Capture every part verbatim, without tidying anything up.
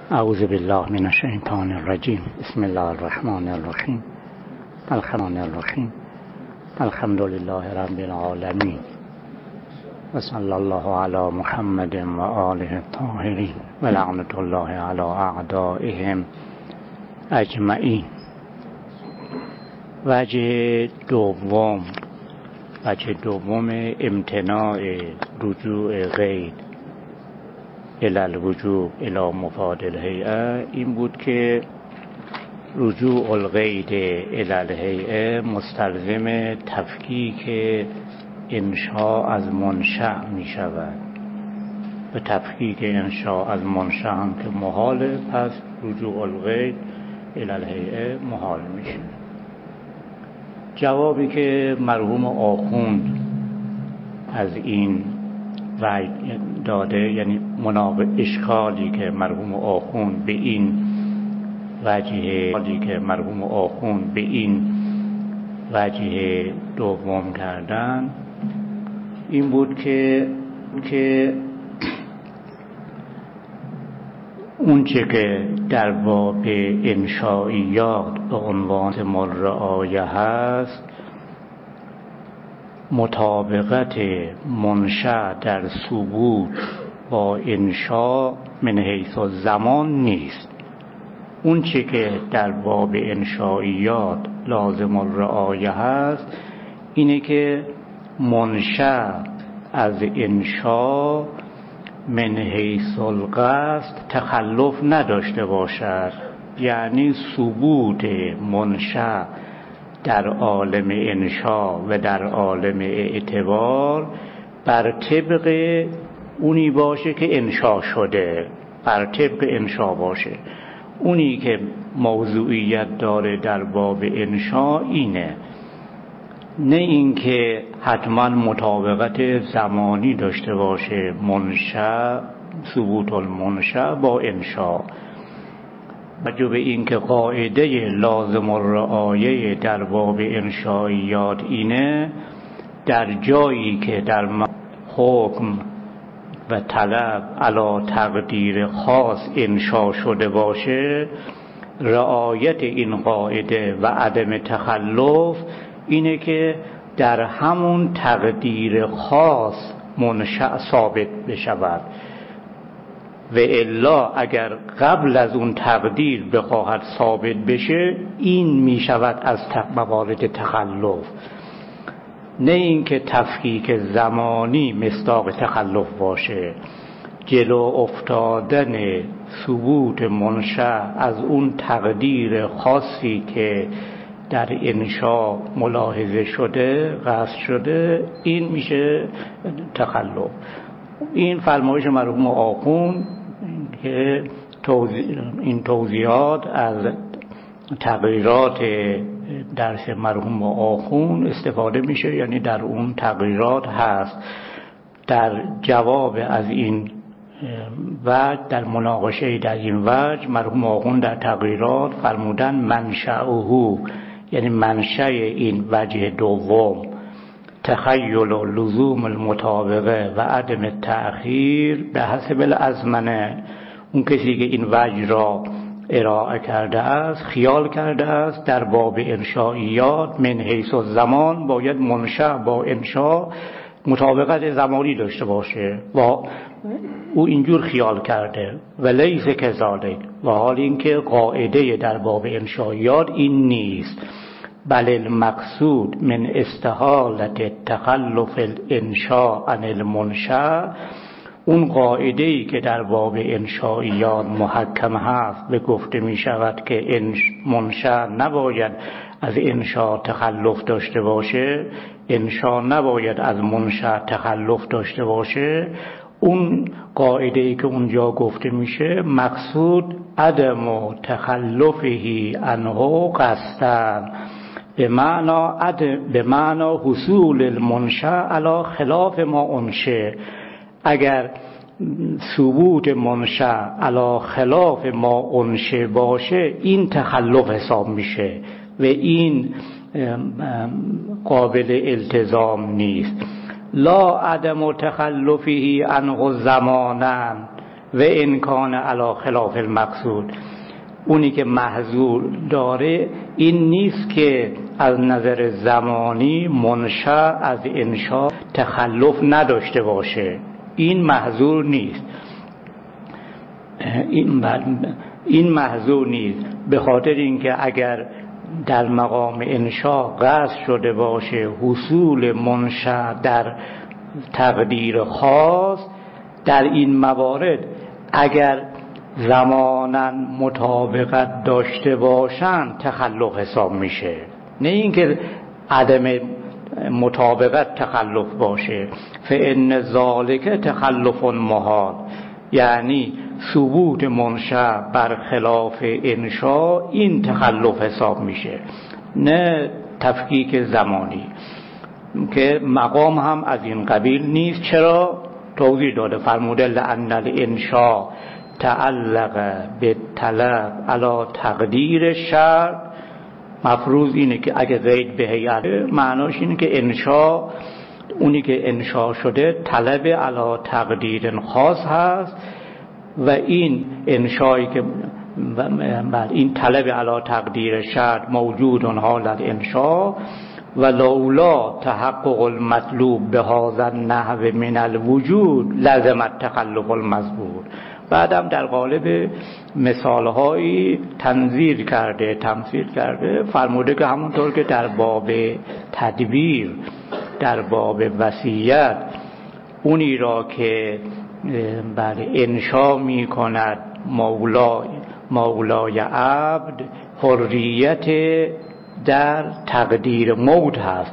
اعوذ بالله من الشیطان الرجیم. بسم الله الرحمن الرحیم. الرحمن الرحیم. الحمد لله رب العالمین و صلی الله علی محمد و آله الطاهرین و لعنت الله علی اعدائهم اجمعین. وجه دوم وجه دوم امتناع رجوع غیر الی الوجوب الی مفاد الهیئه این بود که رجوع الغیر الی الهیئه مستلزم تفکیک انشاء از منشأ می شود. به تفکیک انشاء از منشأ هم که محاله، پس رجوع الغیر الی الهیئه محال میشه. جوابی که مرحوم آخوند از این وعید داده، یعنی مناقض اشکالی که مرحوم آخوند به این وجه که مرحوم آخوند به این وجه دوم کردن این بود که که اون چه که در باب انشائیات به عنوان ملرعایه هست، مطابقت منشأ در ثبوت با انشاء من حیث الزمان نیست. اون چه که در باب انشائیات لازم الرعایه هست اینه که منشأ از انشاء من حیث القصد تخلف نداشته باشد، یعنی ثبوت منشأ در عالم انشاء و در عالم اعتبار بر طبق اونی باشه که انشاء شده، بر طبق انشاء باشه. اونی که موضوعیت داره در باب انشاء اینه، نه اینکه حتما مطابقت زمانی داشته باشه منشأ، ثبوت المنشأ با انشاء. وجب این که قاعده لازم الرعایه در باب انشائیات اینه، در جایی که در حکم و طلب علی تقدیر خاص انشاء شده باشه، رعایت این قاعده و عدم تخلف اینه که در همون تقدیر خاص منشأ ثابت بشود، و الا اگر قبل از اون تقدیر بخواهد ثابت بشه این می شود از موارد تخلف، نه اینکه تفکیک زمانی مصداق تخلف باشه. جلو افتادن ثبوت منشأ از اون تقدیر خاصی که در انشاء ملاحظه شده، قصد شده، این میشه تخلف. این فرمایش مرحوم آخوند که توضیح این توضیحات از تغییرات درس مرحوم آخوند استفاده میشه، یعنی در اون تغییرات هست. در جواب از این وجه، در مناقشه در این وجه، مرحوم آخوند در تغییرات فرمودن منشأه، یعنی منشأ این وجه دوم تخیل و لزوم المطابقه و عدم التأخیر به حسب الازمنه. اون کسی که این وجه را ارائه کرده است خیال کرده است در باب انشائیات من حیث الزمان باید منشأ با انشاء مطابقت زمانی داشته باشه، و او اینجور خیال کرده و لیس کذالک، و حال اینکه قاعده در باب انشائیات این نیست، بل المقصود من استحالت تخلف الانشاء عن المنشأ، اون قاعده‌ای که در باب انشائیات محکم هست به گفته می شود که منشأ نباید از انشاء تخلف داشته باشه، انشاء نباید از منشأ تخلف داشته باشه. اون قاعده‌ای که اونجا گفته میشه مقصود عدم تخلفه عنه قصداً، به معنی عدم به معنی حصول المنشأ علی خلاف ما انشأ. اگر ثبوت منشأ علی خلاف ما انشأ باشه این تخلف حساب میشه و این قابل التزام نیست. لا عدم تخلفه عنه زمانا، و ان کان علی خلاف المقصود. اونی که محظور داره این نیست که از نظر زمانی منشأ از انشا تخلف نداشته باشه، این محظور نیست، این این محظور نیست، به خاطر اینکه اگر در مقام انشا قصد شده باشه حصول منشأ در تقدیر خاص، در این موارد اگر زمانا مطابقت داشته باشن تخلف حساب میشه، نه اینکه عدم مطابقت تخلف باشه. فإن ذلک تخلف محال، یعنی ثبوت منشأ بر خلاف انشا این تخلف حساب میشه، نه تفکیک زمانی که مقام هم از این قبیل نیست. چرا؟ توضیح داده، فرموده لأن الانشاء تعلق به طلب علی تقدیر شرط. مفروض اینه که اگه زید به هیئت، معناش اینه که انشاء، اونی که انشاء شده طلب علی تقدیر خاص هست و این انشایی که بعد این طلب علی تقدیر شرط موجود حال الانشاء و لولا تحقق المطلوب به هذا النحو من الوجود لازم التخلف المذکور. بعدم در قالب مثالهایی تنظیر کرده، تمثیل کرده، فرموده که همونطور که در باب تدبیر، در باب وصیت، اونی را که بله انشا می کند مولا مولای عبد، حریت در تقدیر موت هست.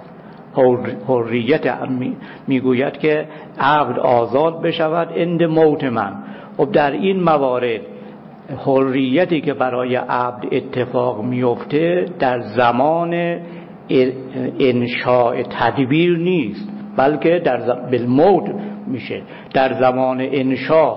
حریت میگوید که عبد آزاد بشود عند موت من. خب در این موارد حریتی که برای عبد اتفاق میفته در زمان انشاء تدبیر نیست، بلکه در بالموت میشه. در زمان انشاء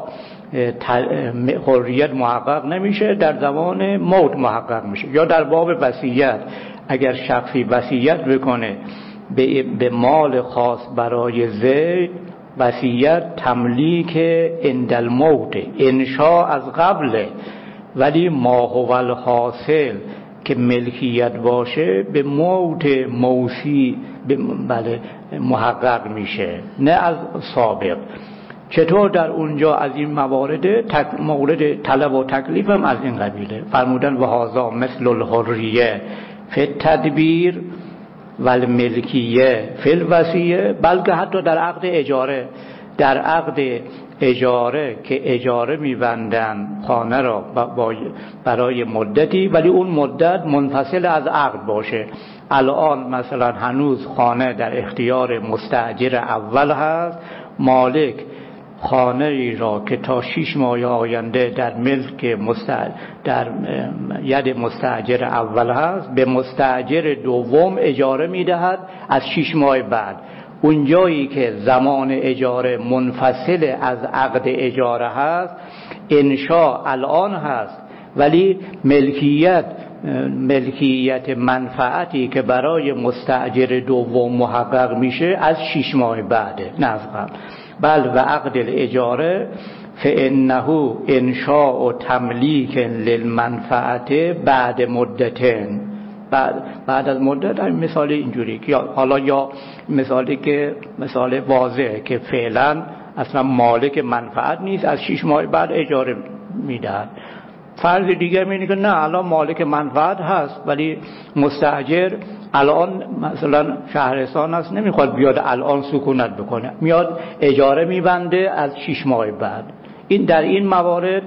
حریت محقق نمیشه، در زمان موت محقق میشه. یا در باب وصیت، اگر شخصی وصیت بکنه به, به مال خاص برای زید، وصیت تملیک عند الموت، انشاء از قبله، ولی ما هو الحاصل که ملکیت باشه به موت موسی بله محقق میشه، نه از سابق. چطور در اونجا از این موارد تک مورد طلب و تکلیف هم از این قبیله. فرمودن و هذا مثل الحریه فی التدبیر و الملکیه فی الوصیه، بلکه حتی در عقد اجاره، در عقد اجاره که اجاره میبندن خانه را برای مدتی، ولی اون مدت منفصل از عقد باشه. الان مثلا هنوز خانه در اختیار مستاجر اول هست، مالک خانه ای را که تا شش ماه آینده در ملک مستاجر در ید مستاجر اول هست به مستاجر دوم اجاره میدهد از شش ماه بعد. اونجایی که زمان اجاره منفصل از عقد اجاره هست، انشاء الان هست، ولی ملکیت ملکیت منفعتی که برای مستاجر دوم محقق میشه از شش ماه بعده، نه از قبل. بل و عقد الاجاره فانه انشاء و تملیک للمنفعت بعد مدتن، بعد بعد از مدت. هم مثال اینجوری که حالا یا مثالی که مثال واضحه که فعلا اصلا مالک منفعت نیست، از شش ماه بعد اجاره میدهد. فرض دیگر اینه که نه الان مالک منفعت هست، ولی مستاجر الان مثلا شهرستان هست، نمیخواد بیاد الان سکونت بکنه، میاد اجاره میبنده از شش ماه بعد. این در این موارد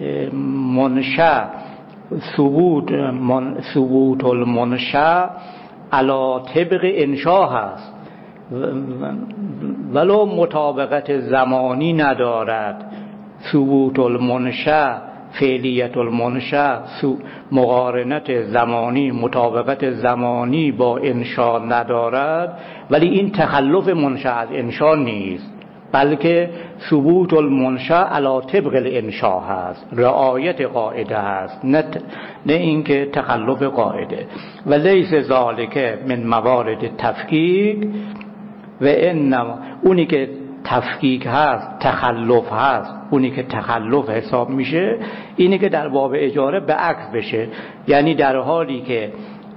منشأ ثبوت من ثبوت المنشأ علی طبق انشاء هست، ولو مطابقت زمانی ندارد. ثبوت المنشأ، فعلیت المنشأ، مقارنت زمانی، مطابقت زمانی با انشاء ندارد، ولی این تخلف منشأ از انشاء نیست، بلکه ثبوت المنشأ علی طبق الانشاء هست، رعایت قاعده هست، نه نه اینکه تخلف قاعده. و لیس ذالک من موارد تفکیک و انما، اونی که تفکیک هست تخلف هست، اونی که تخلف حساب میشه اینی که در باب اجاره به عکس بشه، یعنی در حالی که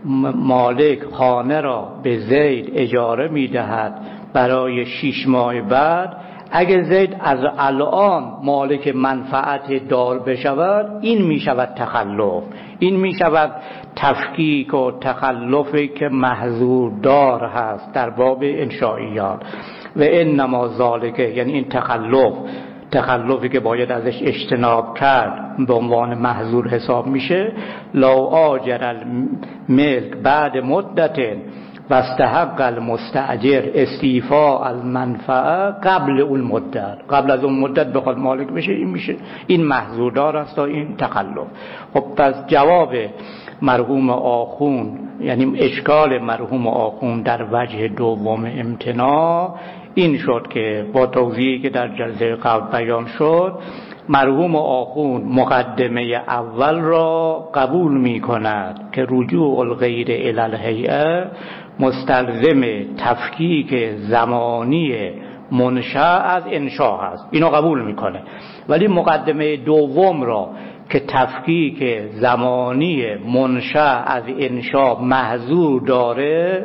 مالک خانه را به زید اجاره میدهد برای شش ماه بعد، اگه زید از الان مالک منفعت دار بشود این میشود تخلف، این میشود تفکیک و تخلفی که محظور دار هست در باب انشائیات. و انما ذالکه، یعنی این تخلف تخلفی که باید ازش اجتناب کرد به عنوان محظور حساب میشه. لو آجر الملک بعد مدت و استحق المستاجر استیفاء المنفعه قبل اون مدت، قبل از اون مدت بخواد مالک بشه این میشه این محظور دار است تا این تخلف. خب پس جواب مرحوم آخون، یعنی اشکال مرحوم آخون در وجه دوم امتناع این شد که با توضیحی که در جلسه قبل بیان شد، مرحوم آخون مقدمه اول را قبول می کند که رجوع الغیر الی الهیئه مستلزم تفکیک زمانی منشأ از انشاء هست، اینو قبول میکنه. ولی مقدمه دوم را که تفکیک زمانی منشأ از انشاء محظور داره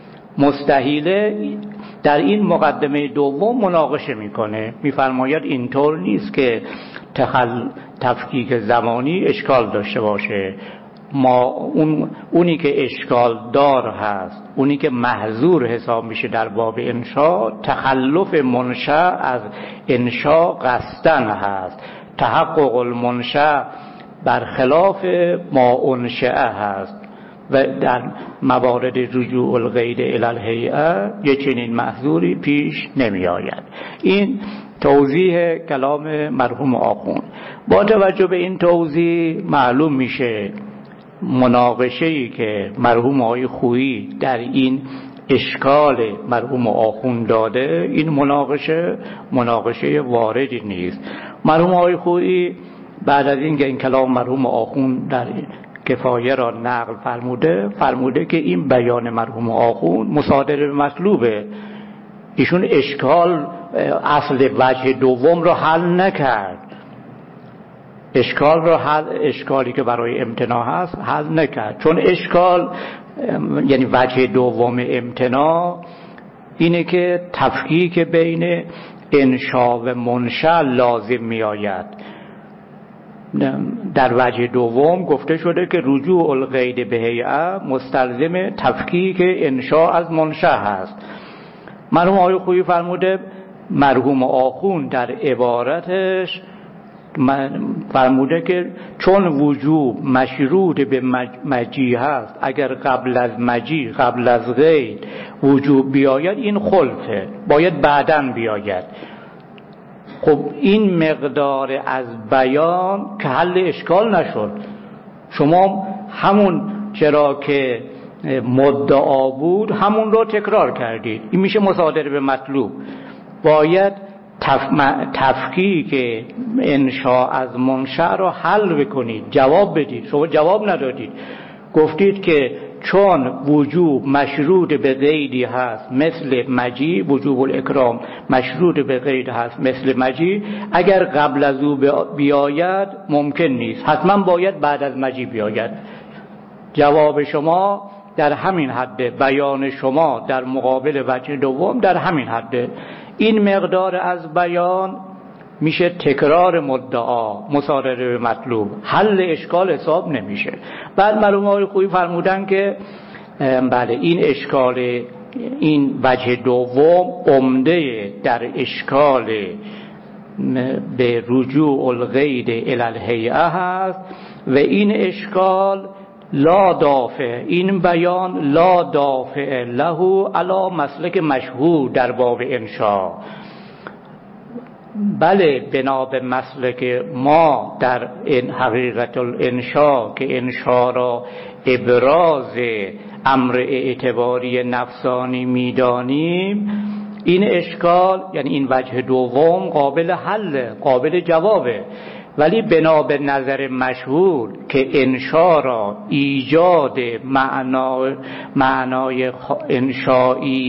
مستحیله، در این مقدمه دوم مناقشه میکنه، میفرماید اینطور نیست که تخل... تفکیک زمانی اشکال داشته باشه. ما اون... اونی که اشکال دار هست، اونی که محظور حساب میشه در باب انشاء، تخلف منشأ از انشاء قصدن هست. تحقق المنشأ برخلاف ما انشأ هست و در موارد رجوع الغیر الی الهیئه یه چنین محظوری پیش نمی آید. این توضیح کلام مرحوم آخون. با توجه به این توضیح معلوم میشه مناقشه‌ای که مرحوم آقای خویی در این اشکال مرحوم آخون داده، این مناقشه مناقشه واردی نیست. مرحوم آقای خویی بعد از این که این کلام مرحوم آخون در کفایه را نقل فرموده فرموده که این بیان مرحوم آخون مصادره به مطلوبه. ایشون اشکال اصل وجه دوم را حل نکرد، اشکال را حل اشکالی که برای امتناع هست حل نکرد، چون اشکال یعنی وجه دوم امتناع اینه که تفکیک بین انشاء و منشأ لازم می آید. در وجه دوم گفته شده که رجوع الغیر به هیئه مستلزم تفکیک انشاء از منشأ هست. مرحوم آقای خویی فرموده مرحوم آخون در عبارتش فرموده که چون وجوب مشروط به مجی هست، اگر قبل از مجی قبل از غیر وجوب بیاید این خلفه، باید بعداً بیاید. خب این مقدار از بیان که حل اشکال نشد. شما همون چرا که مدعا بود همون رو تکرار کردید، این میشه مصادره به مطلوب. باید تف... تفکیک انشاء از منشأ رو حل بکنید، جواب بدید. شما جواب ندادید، گفتید که چون وجوب مشروط به قیدی هست مثل مجی، وجوب الاکرام مشروط به قید هست مثل مجی، اگر قبل از او بیاید ممکن نیست، حتما باید بعد از مجی بیاید. جواب شما در همین حده، بیان شما در مقابل وجه دوم در همین حده. این مقدار از بیان میشه تکرار مدعا، مصادره به مطلوب، حل اشکال حساب نمیشه. بعد مرحوم آقای خویی فرمودن که بله این اشکال، این وجه دوم عمده در اشکال به رجوع الغیر الی الهیئه هست و این اشکال لا دافع، این بیان لا دافع له علی مسلک مشهور در باب انشاء. بله بنا به مسلک ما در این حقیقت الانشاء که انشاء را ابراز امر اعتباری نفسانی میدانیم، این اشکال یعنی این وجه دوم قابل حل، قابل جوابه. ولی بنا به نظر مشهور که انشاء را ایجاد معنا معنای انشایی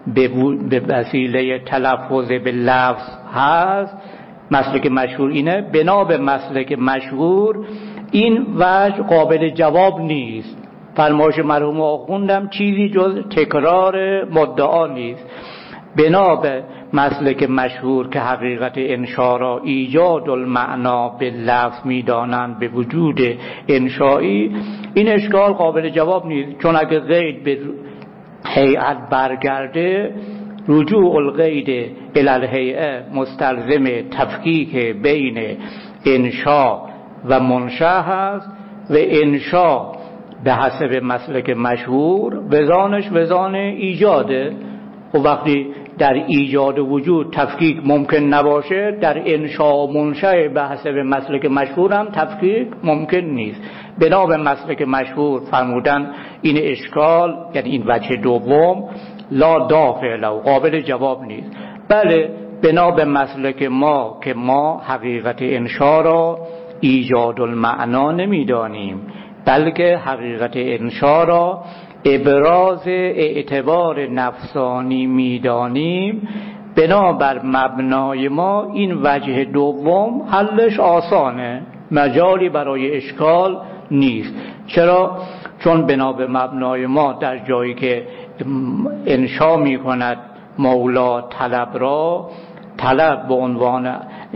به وسیله تلفظ به لفظ هست، مسلک مشهور اینه. بنا به مسلک مشهور این وجه قابل جواب نیست. فرمایش مرحوم آخوندم چیزی جز تکرار مدعا نیست. بنا به مسلک مشهور که حقیقت انشا را ایجاد المعنا به لفظ می‌دانند به وجود انشایی، این اشکال قابل جواب نیست، چون اگه قید به هیئت برگرده، رجوع القید الی الهیئه مستلزم تفکیک بین انشا و منشأ هست و انشا به حسب مسلک مشهور وزانش وزان ایجاده. و وقتی در ایجاد وجود تفکیک ممکن نباشه، در انشاء و منشأ به حسب مسلک مشهور هم تفکیک ممکن نیست. بنا به مسلک مشهور فرمودن این اشکال، یعنی این وجه دوم، لا دافع له، قابل جواب نیست. بله، بنا به مسلک ما که ما حقیقت انشاء را ایجاد المعنا نمیدانیم، بلکه حقیقت انشاء را ابراز اعتبار نفسانی میدانیم، بنابر مبنای ما این وجه دوم حلش آسانه، مجالی برای اشکال نیست. چرا؟ چون بنا به مبنای ما در جایی که انشا می کند مولا طلب را، طلب به عنوان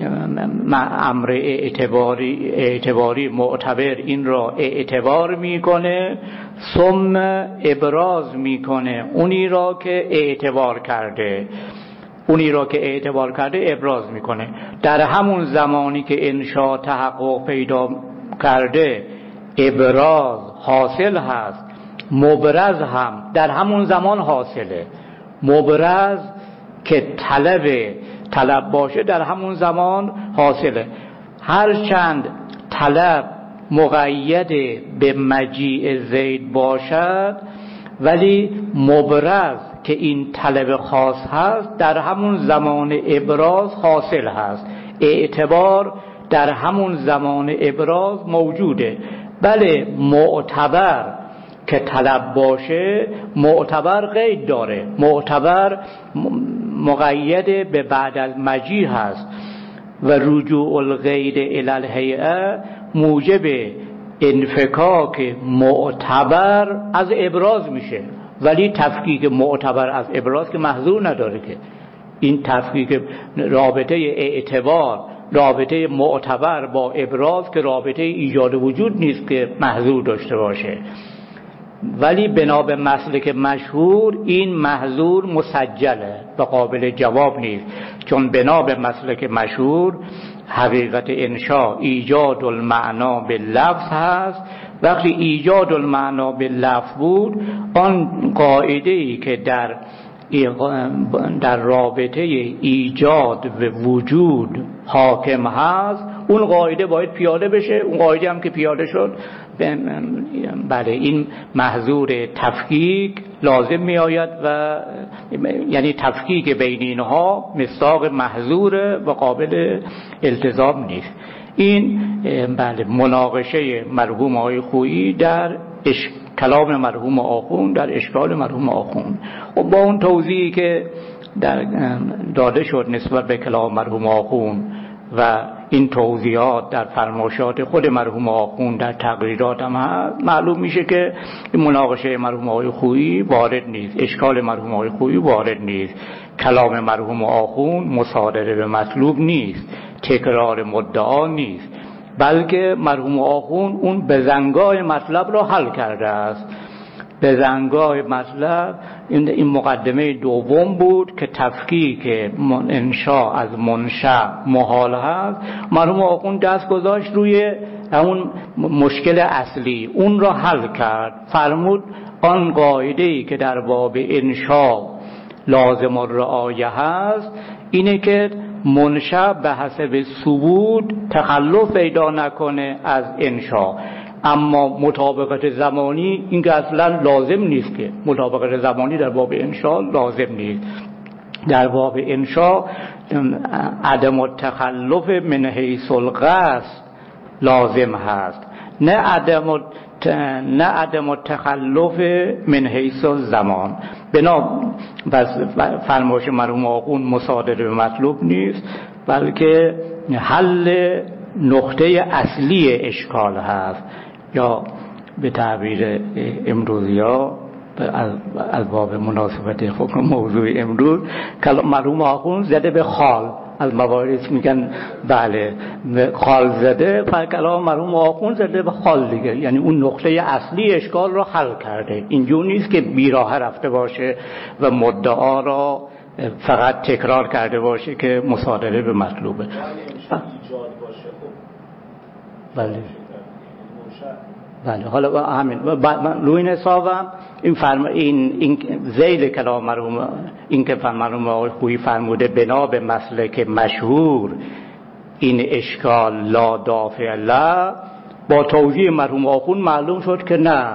امر اعتباری اعتباری معتبر این را اعتبار میکنه، ثم ابراز میکنه اونی را که اعتبار کرده، اونی را که اعتبار کرده ابراز میکنه. در همون زمانی که انشا تحقق پیدا کرده ابراز حاصل هست، مبرز هم در همون زمان حاصله. مبرز که طلب طلب باشه در همون زمان حاصله. هرچند طلب مقید به مجیء زید باشد، ولی مبرز که این طلب خاص هست در همون زمان ابراز حاصل هست. اعتبار در همون زمان ابراز موجوده. بله، معتبر که طلب باشه معتبر قید داره، معتبر مقید به بعد از مجیء هست و رجوع القید الی الهیئه موجب انفکاک معتبر از ابراز میشه. ولی تفکیک معتبر از ابراز که محظور نداره، که این تفکیک رابطه اعتبار، رابطه معتبر با ابراز که رابطه ایجاد وجود نیست که محظور داشته باشه. ولی بنا به مسلک مشهور این محظور مسجله و قابل جواب نیست، چون بنا به مسلک مشهور حقیقت انشاء ایجاد المعنا به لفظ هست. وقتی ایجاد المعنا به لفظ بود، آن قاعده‌ای که در در رابطه ایجاد و وجود حاکم هست، اون قاعده باید پیاده بشه. اون قاعده هم که پیاده شد، بله، این محظور تفکیک لازم می آید و یعنی تفکیک بین اینها مصداق محظور و قابل التزام نیست. این بله مناقشه مرحوم آقای خویی در اش... کلام مرحوم آخوند در اشکال مرحوم آخوند. و با اون توضیحی که در داده شد نسبت به کلام مرحوم آخوند و این توضیحات در فرمایشات خود مرحوم آخوند در تقریرات هم هست، معلوم میشه که مناقشه مرحوم آقای خویی وارد نیست، اشکال مرحوم آقای خویی وارد نیست، کلام مرحوم آخوند مصادره به مطلوب نیست، تکرار مدعا نیست، بلکه مرحوم آخوند اون بزنگاه مطلب را حل کرده است. بزنگاه مطلب این مقدمه دوم بود که تفکیک انشاء از منشأ محال هست. مرحوم آخوند دست گذاشت روی اون مشکل اصلی، اون را حل کرد. فرمود آن قاعده‌ای که در باب انشاء لازم الرعایه هست اینه که منشأ به حسب ثبوت تخلف پیدا نکنه از انشاء. اما مطابقت زمانی این که اصلا لازم نیست، که مطابقت زمانی در باب انشاء لازم نیست. در باب انشاء عدم التخلف من حیث القصد لازم هست، نه عدم نه عدم التخلف من حیث الزمان. بنا فرمایش مرحوم آخوند مصادره به مطلوب نیست، بلکه حل نقطه اصلی اشکال هست، یا به تعبیر امروزی ها از باب مناسبت حکم موضوع امروز مرحوم آخوند زده به خال. از مواردی میگن بله خال زده، پر کلام مرحوم آخوند زده به خال دیگه، یعنی اون نقطه اصلی اشکال رو حل کرده. اینجور نیست که بیراه رفته باشه و مدعا را فقط تکرار کرده باشه که مصادره به مطلوبه. بله بله. حالا همین روی این حسابم این فرم این این ذیل کلام مرحوم، این که مرحوم آقای خویی فرموده بنا به مسلک مشهور این اشکال لا دافع له، با توضیح مرحوم آخوند معلوم شد که نه،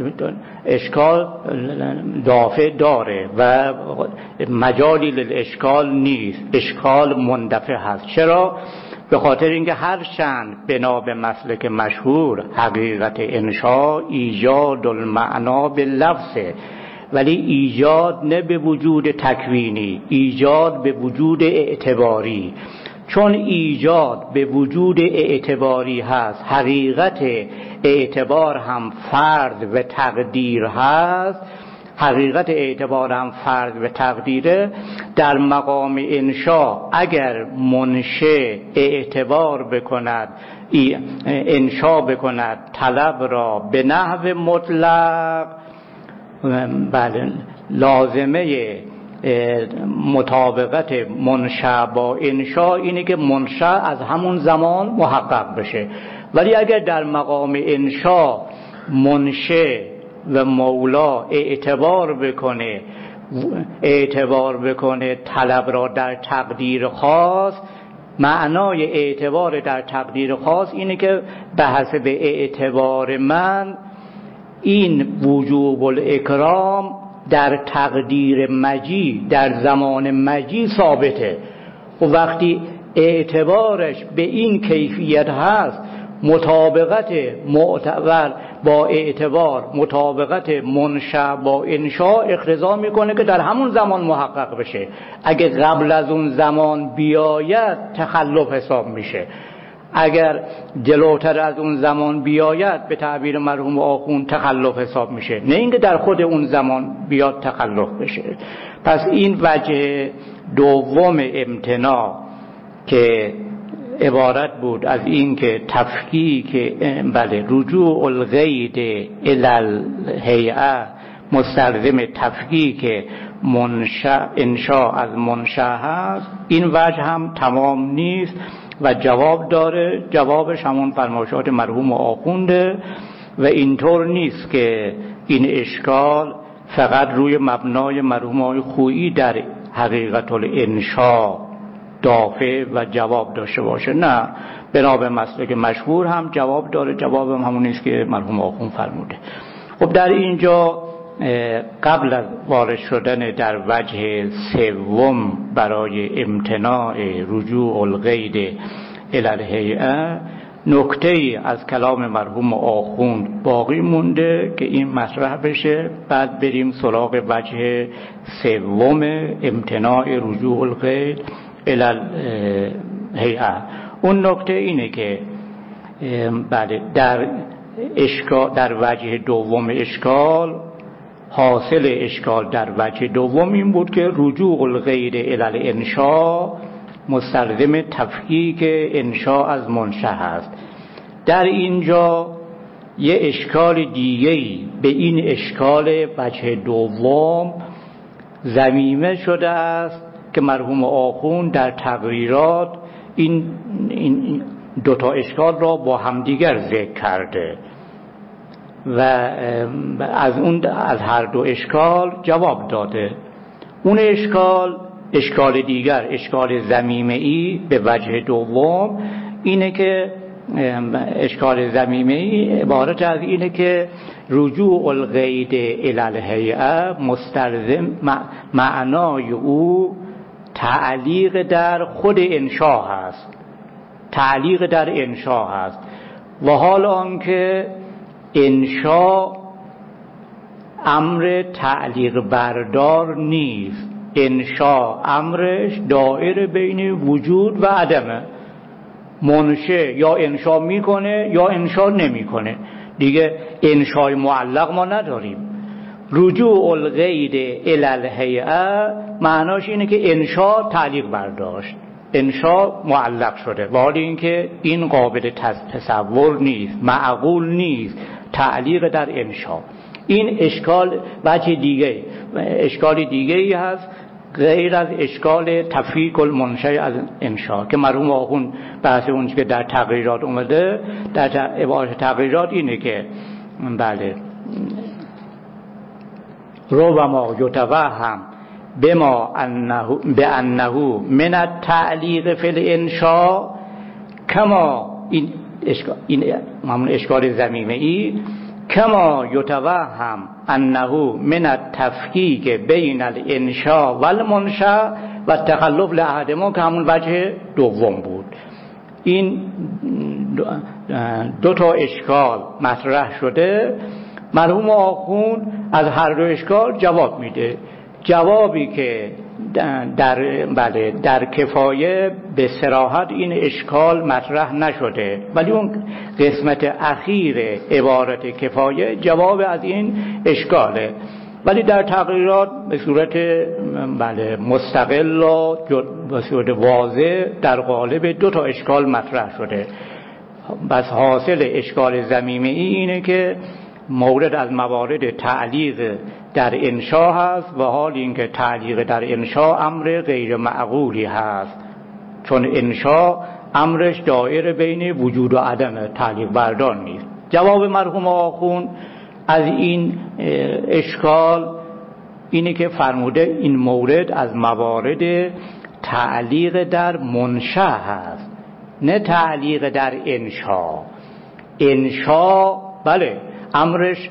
اشکال دافع داره و مجالی للاشکال نیست، اشکال مندفع هست. چرا؟ به خاطر اینکه هر چند بنا به مسلک مشهور حقیقت انشا ایجاد المعنا به لفظه، ولی ایجاد نه به وجود تکوینی، ایجاد به وجود اعتباری. چون ایجاد به وجود اعتباری هست، حقیقت اعتبار هم فرد و تقدیر هست، حقیقت اعتبار هم فرد و تقدیره. در مقام انشا اگر منشأ اعتبار بکند، انشا بکند طلب را به نحو مطلق، بله لازمه مطابقت منشأ با انشا اینه که منشأ از همون زمان محقق بشه. ولی اگر در مقام انشا منشأ و مولا اعتبار بکنه اعتبار بکنه طلب را در تقدیر خاص، معنای اعتبار در تقدیر خاص اینه که به حسب اعتبار من این وجوب الاکرام در تقدیر مجی در زمان مجی ثابته. و وقتی اعتبارش به این کیفیت هست، مطابقت معتبر با اعتبار، مطابقت منشأ با انشا اقتضا میکنه که در همون زمان محقق بشه. اگه قبل از اون زمان بیاید تخلف حساب میشه، اگر جلوتر از اون زمان بیاید به تعبیر مرحوم آخوند تخلف حساب میشه، نه اینکه در خود اون زمان بیاد تخلف بشه. پس این وجه دوم امتناع که عبارت بود از این که تفکیک بله رجوع الغید الی الهیئه مستلزم تفکیک منشأ انشاء از منشأ هست، این وجه هم تمام نیست و جواب داره. جوابش همون فرمایشات مرحوم آخونده و اینطور نیست که این اشکال فقط روی مبنای مرحوم آقای خویی در حقیقت الانشاء دافع و جواب داشته باشه، نه، بنا به مسلک مشهور هم جواب داره. جواب هم همون نیست که مرحوم آخوند فرموده. خب در اینجا قبل از وارد شدن در وجه سوم برای امتناع رجوع الغید الی الهیئه، نکته ای از کلام مرحوم آخوند باقی مونده که این مطرح بشه، بعد بریم سراغ وجه سوم امتناع رجوع الغید الی الهیئه. اون نکته اینه که بله در اشکال در وجه دوم اشکال، حاصل اشکال در وجه دوم این بود که رجوع الغیر الی الانشاء مستلزم تفکیک انشاء از منشأ هست. در اینجا یه اشکال دیگه‌ای به این اشکال وجه دوم ضمیمه شده است که مرحوم آخوند در تقریرات این این دو تا اشکال را با همدیگر ذکر کرده و از اون از هر دو اشکال جواب داده. اون اشکال اشکال دیگر، اشکال ضمیمه‌ای به وجه دوم اینه که اشکال ضمیمه‌ای عبارت از اینه که رجوع الغید الی الهیئه مستلزم معنای او تعلیق در خود انشاء هست، تعلیق در انشاء هست. و حال آنکه انشا امر تعلیق بردار نیست. انشا امرش دائره بین وجود و عدمه. منشأ یا انشا میکنه یا انشا نمیکنه. دیگه انشای معلق ما نداریم. رجوع الغیر الی الهیئه معناش اینه که انشا تعلیق برداشت، انشا معلق شده، ولی اینکه این قابل تصور نیست، معقول نیست تعلیق در انشا. این اشکال وجه دیگه، اشکال دیگه ای هست غیر از اشکال تفکیک المنشأ از انشا که مرحوم آخوند بحث اون که در تقریرات اومده. در عبارت تقریرات اینه که بله ربما یتوهم بما انه بانه من التعلیق فی الانشاء کما این اشکال این معمول اشکال ضمیمه ای کما یتوهم انه من التفکیک بین الانشاء و المنشأ و تخلف لاحدهما که همون وجه دوم بود. این دو تا اشکال مطرح شده. مرحوم آخوند از هر دو اشکال جواب میده. جوابی که در بله در کفایه به صراحت این اشکال مطرح نشده، ولی اون قسمت اخیر عبارت کفایه جواب از این اشکاله. ولی در تقریرات به صورت بله مستقل و به صورت واضح در قالب دو تا اشکال مطرح شده. بس حاصل اشکال ضمیمه ای اینه که مورد از موارد تعلیق در انشا هست و حال اینکه تعلیق در انشا امر غیر معقولی هست، چون انشا امرش دائره بین وجود و عدم، تعلیق بردار نیست. جواب مرحوم آخوند از این اشکال اینه که فرموده این مورد از موارد تعلیق در منشأ هست، نه تعلیق در انشا. انشا بله امرش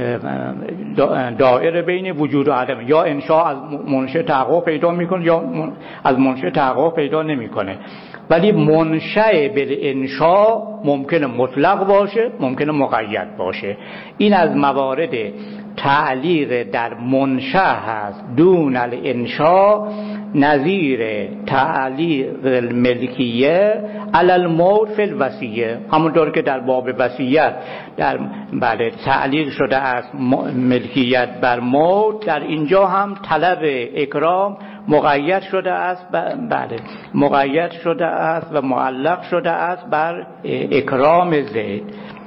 دائره بین وجود و عدم، یا انشا از منشأ تحقق پیدا میکنه یا از منشأ تحقق پیدا نمیکنه. ولی منشأ بالانشا ممکنه مطلق باشه، ممکنه مقید باشه. این از موارد تعلیق در منشأ هست دون الانشا، نظیر تعلیق الملکیه علی الموت فی الوصیه. همونطور که در باب وصیت در بله تعلیق شده است ملکیت بر موت، در اینجا هم طلب اکرام مقید شده است بله مقید شده است و معلق شده است بر اکرام زید،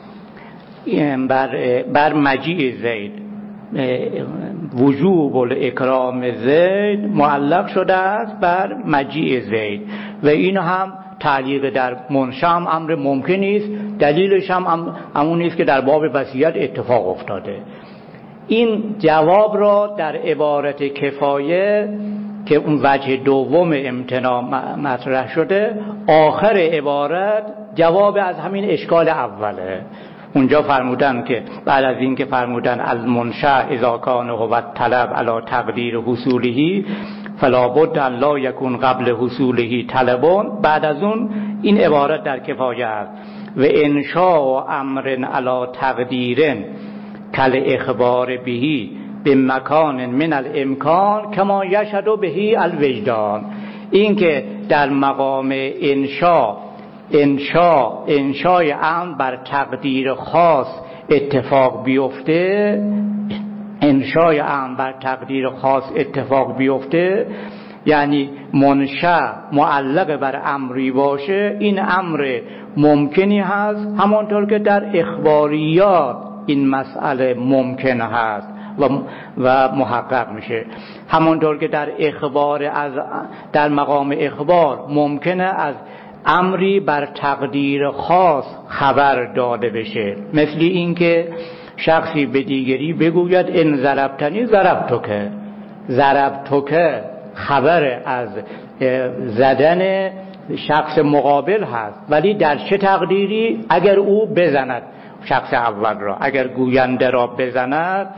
بر بر مجیء زید. وجوب الاکرام زید معلق شده است بر مجیء زید و این هم تعلیق در منشأ هم امر ممکنی است. دلیلش هم همون است که در باب وصیت اتفاق افتاده. این جواب را در عبارت کفایه که اون وجه دوم امتناع مطرح شده، آخر عبارت جواب از همین اشکال اوله. اونجا فرمودن که بعد از این که فرمودن از منشأ اذا کان هو طلب علی تقدیر حصوله فلا بد ان لا یکون قبل حصوله طلبون، بعد از اون این عبارت در کفایه است و انشاء امر علی تقدیر کل اخبار بهی به مکان من الامکان کما یشهد بهی الوجدان. این که در مقام انشاء انشاء انشای امر بر تقدیر خاص اتفاق بیفته، انشای امر بر تقدیر خاص اتفاق بیفته یعنی منشأ معلق بر امری باشه، این امر ممکنی هست، همانطور که در اخباریات این مسئله ممکن هست و و محقق میشه. همانطور که در اخبار از در مقام اخبار ممکنه از امری بر تقدیر خاص خبر داده بشه، مثل این که شخصی به دیگری بگوید ان ضربتنی ضربتک. ضربتک خبر از زدن شخص مقابل هست، ولی در چه تقدیری؟ اگر او بزند شخص اول را، اگر گوینده را بزند،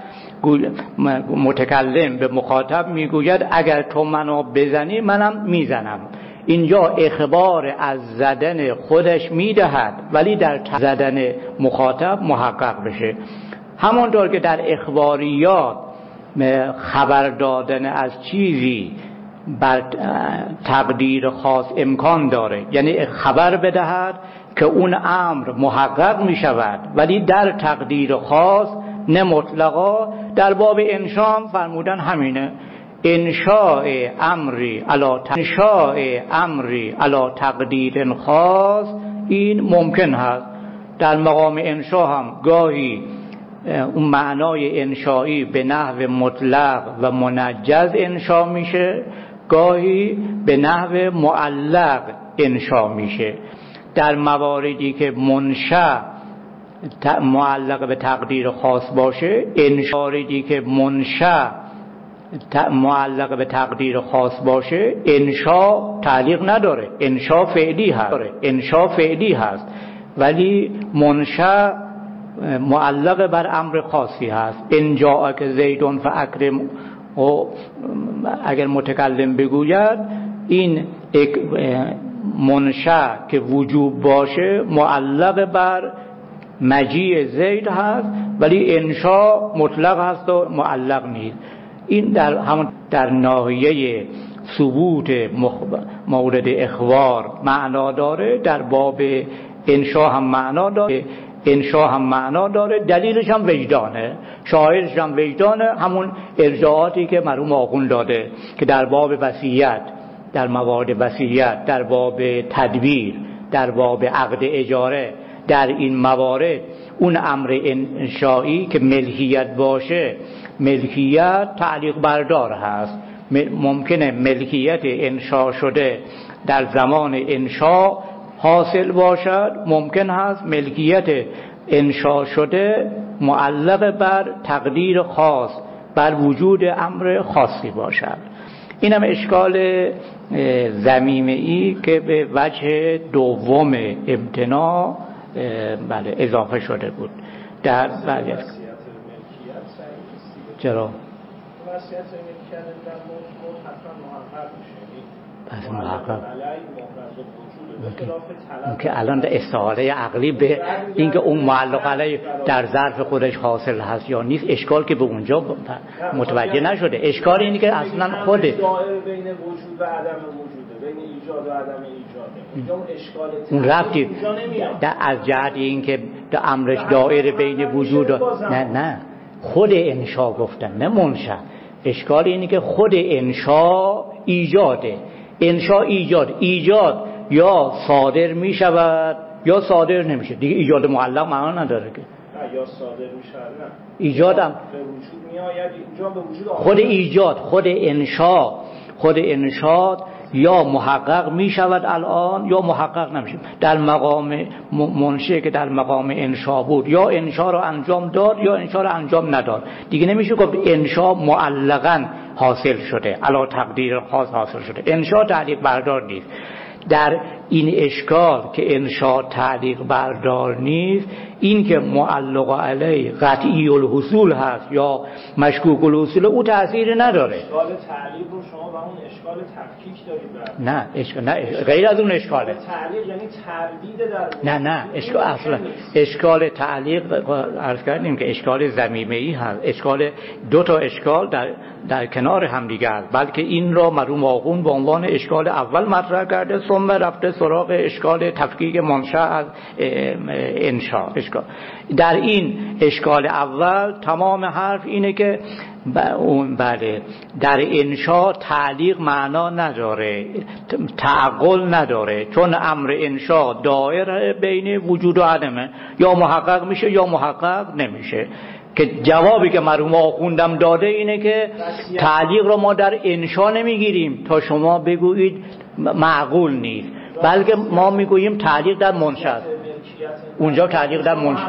متکلم به مخاطب میگوید اگر تو منو بزنی منم میزنم. اینجا اخبار از زدن خودش میدهد ولی در زدن مخاطب محقق بشه. همانطور که در اخباریات خبر دادن از چیزی بر تقدیر خاص امکان داره، یعنی خبر بدهد که اون امر محقق می شود ولی در تقدیر خاص نه مطلقا. در باب انشاء فرمودن همینه، انشاء امری علا انشاء امری علا تقدیر خاص این ممکن هست. در مقام انشاء هم گاهی اون معنای انشایی به نحو مطلق و منجز انشا میشه، گاهی به نحو معلق انشا میشه. در مواردی که منشأ معلق به تقدیر خاص باشه، انشاءی که منشأ معلق به تقدیر خاص باشه انشا تعلیق نداره، انشا فعلی هست، انشا فعلی هست ولی منشأ معلق بر امر خاصی هست. ان جاءک زیدون فاکرم، و اگر متکلم بگوید این منشأ که وجوب باشه معلق بر مجیء زید هست ولی انشاء مطلق هست و معلق نیست. این در همون در ناحیه ثبوت مورد اخبار معنا داره، در باب انشاء هم معنا داره، انشاء هم معنا داره، دلیلش هم وجدانه، شاهدش هم وجدانه. همون ارجاعاتی که مرحوم آخوند داده که در باب وصیت، در موارد وصیت، در باب تدبیر، در باب عقد اجاره، در این موارد اون امر انشایی که ملکیت باشه، ملکیت تعلیق بردار هست. ممکنه ملکیت انشا شده در زمان انشا حاصل باشد، ممکن هست ملکیت انشا شده معلق بر تقدیر خاص، بر وجود امر خاصی باشد. این هم اشکال ذمیمه ای که به وجه دوم امتناع بله اضافه شده بود. در بله چرا؟ وصیت ملکیت در موضوع حتما محقق میشه. پس محقق که الان استعاره عقلی به اینکه اون معلق علیه در ظرف خودش حاصل هست یا نیست، اشکال که به اونجا متوجه نشده. اشکال اینه که اصلا خود دائره بین وجود و عدم وجوده، بین ایجاد و عدم ایجاده. اون اشکال اون ربطی از جهت اینکه امرش دائره بین وجود و نه نه خود انشا گفتن، نه منشأ. اشکال اینه که خود انشا ایجاده، انشا ایجاد ایجاد یا صادر می شود یا صادر نمیشه دیگه. ایجاد معلق معنا نداره که نه، یا صادر میشه نه، ایجادم به وجود میآید، اینجا به وجود خود ایجاد، خود انشا، خود انشا یا محقق می شود الان یا محقق نمیشه. در مقام منشأ که در مقام انشا بود، یا انشا رو انجام داد یا انشا رو انجام نداد، دیگه نمیشه گفت انشا معلقاً حاصل شده، علا تقدیر خاص حاصل شده. انشا تعلیق بردار نیست. در این اشکال که انشاء تعلیق بردار نیست، این که معلق علیه قطعی الحصول هست یا مشکوک الحصول، او تأثیر نداره. اشکال تعلیق رو شما با اون اشکال تفکیک دارید؟ نه اشکال نه اشکال. غیر از اون اشکاله. تعلیق یعنی تردید در نه نه اشکال اصلا اشکال تعلیق عرض کردیم که اشکال ضمیمه ای هست. اشکال دو تا اشکال در در کنار هم دیگه است، بلکه این را مرحوم آخوند به عنوان اشکال اول مطرح کرده، ثم رفته سراغ اشکال تفکیک منشأ از انشاء. اشکال در این اشکال اول تمام حرف اینه که اون بله در انشاء تعلیق معنا نداره، تعقل نداره، چون امر انشاء دائره بین وجود و عدمه، یا محقق میشه یا محقق نمیشه. که جوابی که مرحوم آخوندم داده اینه که تعلیق رو ما در انشاء نمیگیریم تا شما بگویید معقول نیست، بلکه ما میگوییم تعلیق در منشأ. اونجا تعلیق در منشأ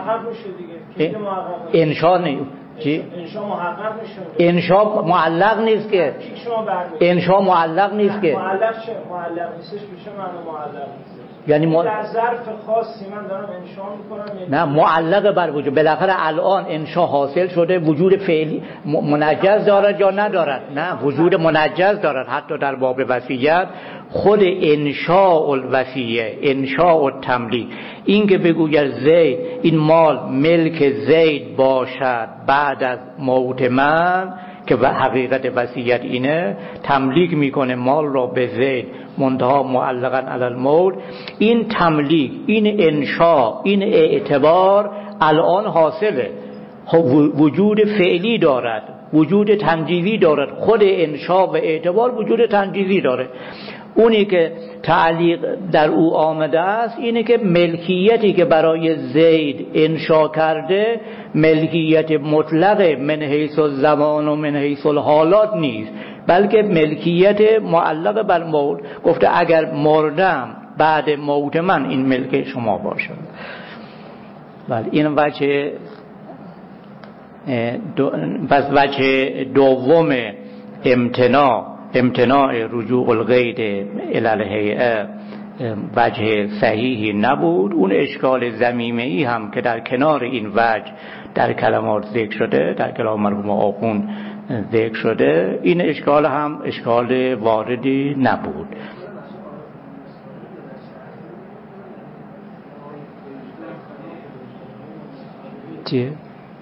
انشاء نیست. چی؟ انشاء محقق میشه. انشاء معلق نیست که. انشاء معلق نیست که. معلق چه؟ معلق نیستش میشه معنی معلق نیست. یعنی ما... در ظرف خاصی من دارم انشا میکنم، نه معلق بر وجود. بالاخره الان انشا حاصل شده، وجود فعلی منجز دارد یا ندارد؟ نه، وجود منجز دارد. حتی در باب وصیت خود انشاء الوصیه، انشاء التملیک، این که بگوید زید این مال ملک زید باشد بعد از موت من، که حقیقت وصیت اینه، تملیک میکنه مال را به زید منتها معلقاً علی الموت. این تملیک، این انشاء، این اعتبار الان حاصله، وجود فعلی دارد، وجود تنجیزی دارد. خود انشاء و اعتبار وجود تنجیزی داره. اونی که تعلیق در او آمده است اینه که ملکیتی که برای زید انشا کرده ملکیت مطلق من حیث الزمان و من حیث الحالات نیست، بلکه ملکیت معلق بر موت. گفته اگر مردم بعد موت من این ملک شما باشد. ولی این وجه دو پس وجه دوم امتناع امتناع رجوع القید الی الهیئه وجه صحیحی نبود. اون اشکال ضمیمه‌ای هم که در کنار این وجه در کلمات ذکر شده، در کلام مرحوم آخوند ذکر شده، این اشکال هم اشکال واردی نبود. چیه؟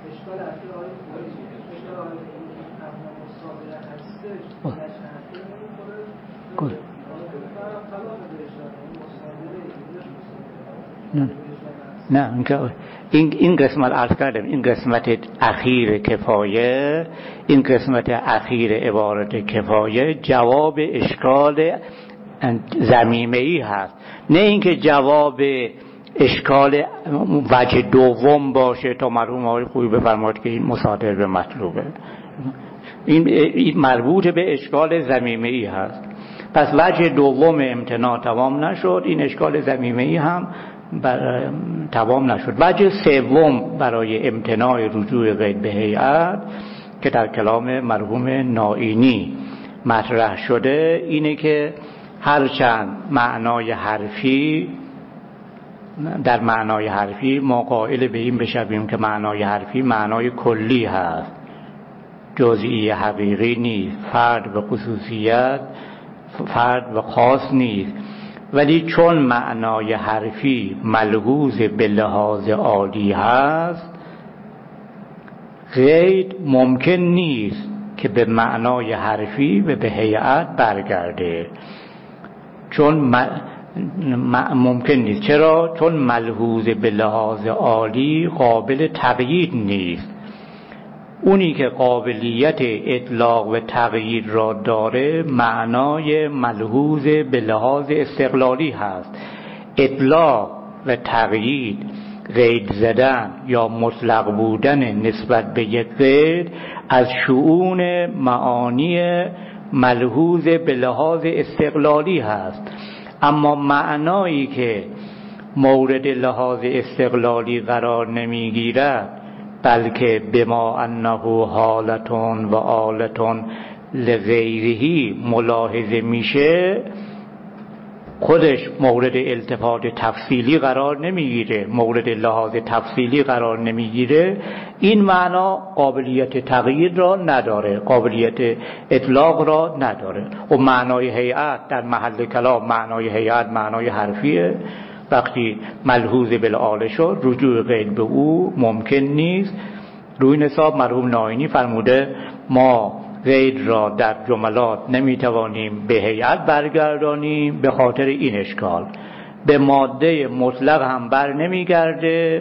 نه نه این این قسمت عرض کردم، این قسمت اخیر کفایه، این قسمت اخیر عبارت کفایه جواب اشکال ضمیمه‌ای هست، نه اینکه جواب اشکال وجه دوم باشه تا مرحوم آقای خویی بفرماد که این مصادر به مطلوبه. این, این مربوط به اشکال ضمیمه‌ای هست. پس وجه دوم امتناع تمام نشد، این اشکال ضمیمه‌ای هم بر... تمام نشد. وجه سوم برای امتناع رجوع قید به هیئت که در کلام مرحوم نائینی مطرح شده اینه که هرچند معنای حرفی در معنای حرفی ما قائل به این بشویم که معنای حرفی معنای کلی هست، جزئی حقیقی نیست، فرد و خصوصیت فرد و خاص نیست، ولی چون معنای حرفی ملحوظ به لحاظ عالی هست، قید ممکن نیست که به معنای حرفی و به هیئت برگرده. چون م... م... ممکن نیست. چرا؟ چون ملحوظ به لحاظ عالی قابل تقیید نیست. اونی که قابلیت اطلاق و تغییر را داره معنای ملحوظ به لحاظ استقلالی هست. اطلاق و تغییر، قید زدن یا مطلق بودن نسبت به یک قید از شؤون معانی ملحوظ به لحاظ استقلالی هست. اما معنایی که مورد لحاظ استقلالی قرار نمیگیرد بلکه بما انه حالتون و آلتون لغیرهی ملاحظه میشه، خودش مورد التفات تفصیلی قرار نمیگیره، مورد لحاظ تفصیلی قرار نمیگیره، این معنا قابلیت تغییر را نداره، قابلیت اطلاق را نداره. و معنای هیئت در محل کلام معنای هیئت معنای حرفیه. وقتی ملحوظ بالآله شد رجوع قید به او ممکن نیست. روی نصاب مرحوم نائینی فرموده ما قید را در جملات نمیتوانیم به هیئت برگردانیم به خاطر این اشکال. به ماده مطلق هم بر نمیگرده،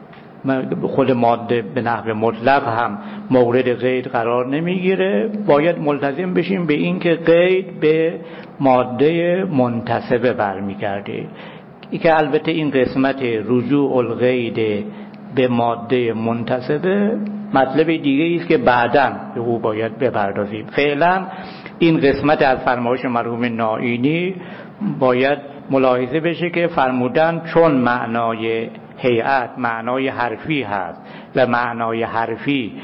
خود ماده به نحو مطلق هم مورد قید قرار نمیگیره. باید ملتزم بشیم به این که قید به ماده منتسبه برمیگرده، ای که البته این قسمت رجوع القید به ماده منتسبه مطلب دیگه است که بعداً به او باید بپردازیم. فعلا این قسمت از فرمایش مرحوم نائینی باید ملاحظه بشه که فرمودن چون معنای هیئت معنای حرفی هست و معنای حرفی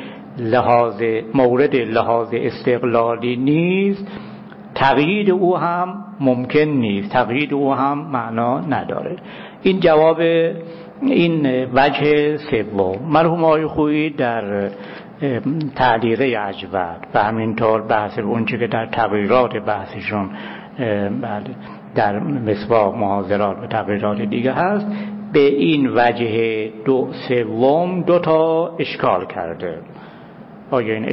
لحاظ مورد لحاظ استقلالی نیست، تقیید او هم ممکن نیست، تقیید او هم معنا نداره. این جواب این وجه سوم. مرحوم آقای خویی در تعلیقه اجود و همینطور بحث اونچه که در تغییرات بحثشون در مصباح محاضرات و تغییرات دیگه هست، به این وجه دو سوم دو تا اشکال کرده. آیا این